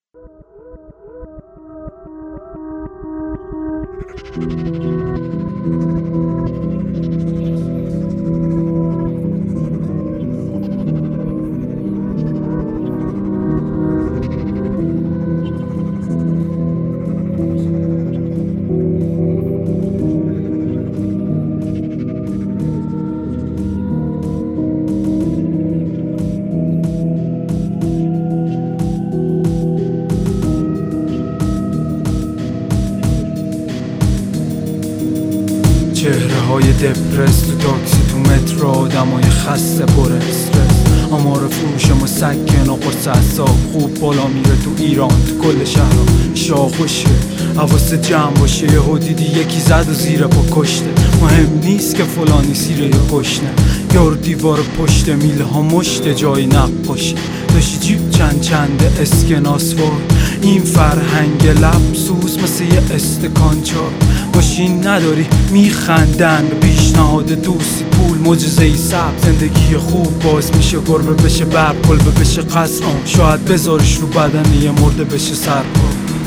چهره های دپرس تو تاکسی، تو مترو آدمای خسته پر استرس. آمار فروش مسکن و قرص اعصاب خوب بالا میره تو ایران، تو کل شهرها شاه خوشه. حواست جمع باشه، یه دیدی یکی زد و زیر پا کشته. مهم نیست که فلانی سیره یا گشنه، یارو دیوار پشت میله ها مشت جای نقاشی. داشتی جیب چند اسکناس وای، این فرهنگ لبسوس مثل یه استکان چای. ماشین نداری میخندن به پیشنهاد دوستی، پول معجزه ای سب. زندگی خوب باز میشه گربه بشه بر، کلبه بشه قصر. شاید بذارش رو بدن یه مرده بشه سرپا.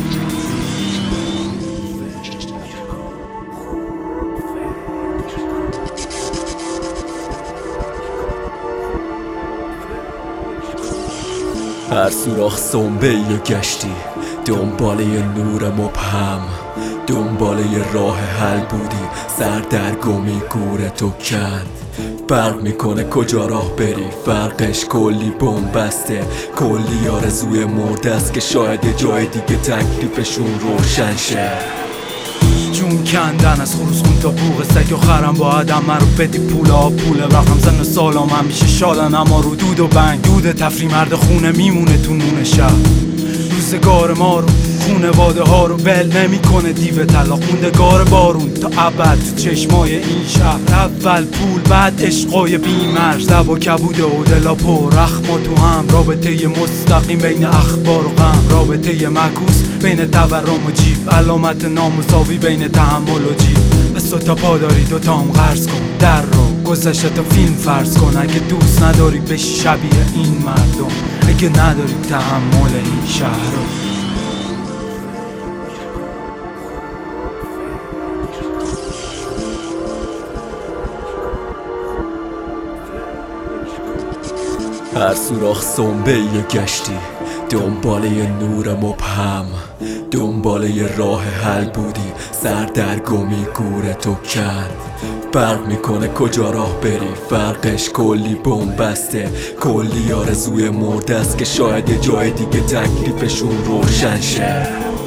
هر سوراخ سنبه یه گشتی، دنبال یه نور مبهم، دنبال یه راه حل بودی. سردرگمی گورتو کند، فرق میکنه کجا راه بری. فرقش کلی بنبسته، کلی آرزوی مرده است که شاید یه جای دیگه تکلیفشون روشن شه. جون کندن از خروز خون تا بوغ سگ آخرم با آدم رو بدی پولا پوله. رقم زن و سالام همیشه شادن، اما رو دود و بنگ دود تفری مرد خونه میمونه تو نون شب. روزگار ما رو خونواده ها رو بل نمیکنه دیو طلاق. موندگار بارون تا ابد تو چشمای این شهر. اول پول بعد عشقای بیمرز، لب و کبود و دلا پر رخما تو هم. رابطه مستقیم بین اخبار و غم، رابطه معکوس بین تورم و جیب. علامت نامساوی بین تحمل و جیب. بس تا پا داری دوتام قرض کن، در رو گذشته تا فیلم فرض کن. اگه دوست نداری بشی شبیه این مردم، اگه نداری تحمل این شهر رو. هر سوراخ سنبه یه گشتی، دنبال یه نور مبهم، دنبال یه راه حل بودی. سردرگمی گورتو کند، فرق میکنه کجا راه بری. فرقش کلی بنبسته، کلی آرزوی مرده است که شاید یه جای دیگه تکلیفشون روشن شه.